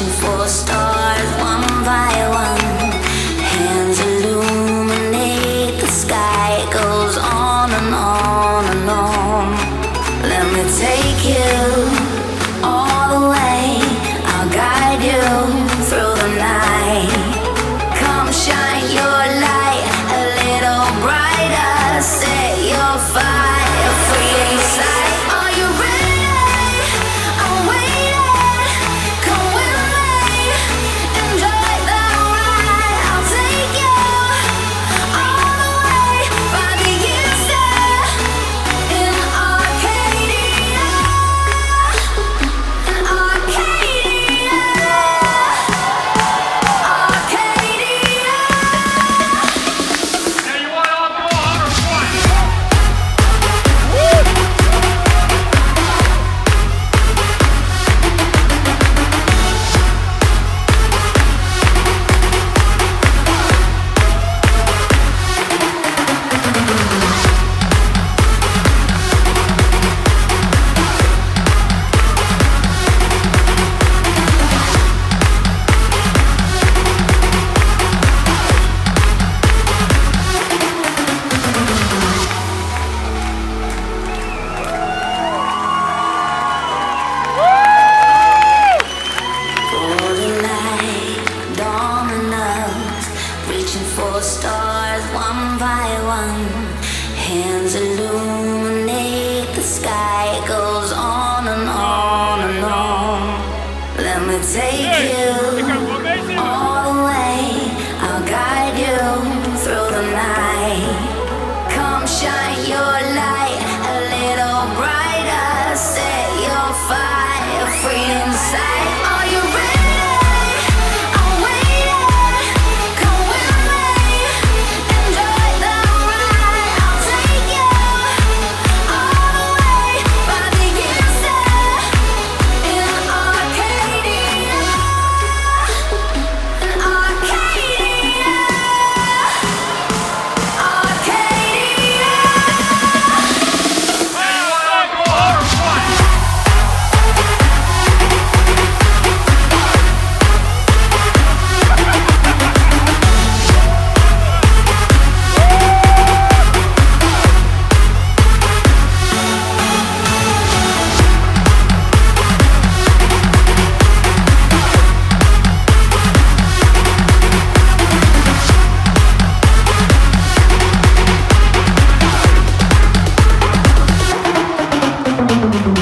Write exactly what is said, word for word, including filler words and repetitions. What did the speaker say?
reaching for stars one by one. Hands illuminate the sky, it goes on and on and on. Let me take you all the way, I'll guide you through the night. Come shine your light a little brighter, set your fire free inside. Are you ready? I'm waiting. Come with me, enjoy the ride. I'll take you all the way by the inside in Arcadia, in Arcadia, Arcadia. Now you want all go on or what? Golden light, dominoes, reaching for stars one by one. Hands illuminate the sky, it goes on and on and on. Let me take you all the way, I'll guide you through the night. Come shine your light a little brighter, set your fire free inside. Are you ready? I'm waiting. Come with me, enjoy the ride. I'll take you all the way by the inside in Arcadia, in Arcadia, Arcadia. Now you want all go on or what? Thank you.